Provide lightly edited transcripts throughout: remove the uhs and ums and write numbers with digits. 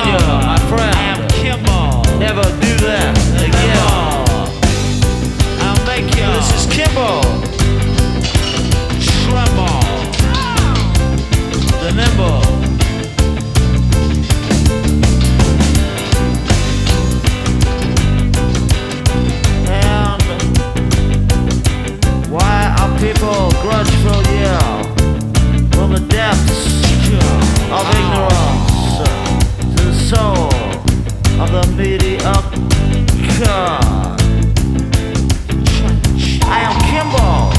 you, my friend. I am Kimball. Never do that again. I'll make you. This is Kimball, Tremble. the nimble. And why are people grudgeful? Yeah, from the depths of ignorance to the soul of the mediocre. I am Kimball.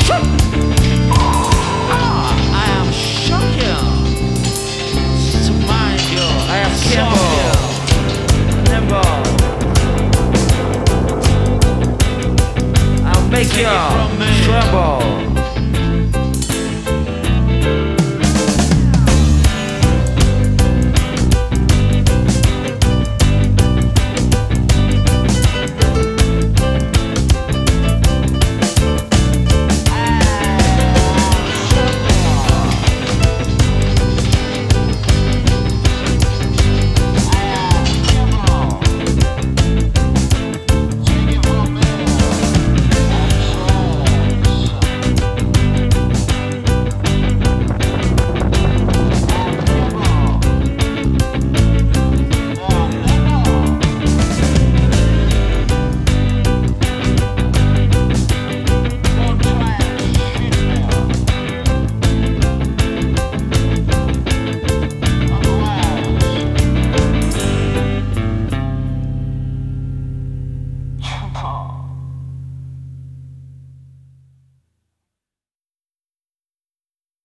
I am shocking. To mind you. I am Kimball. Nimble. I'll make Take it you from me. tremble.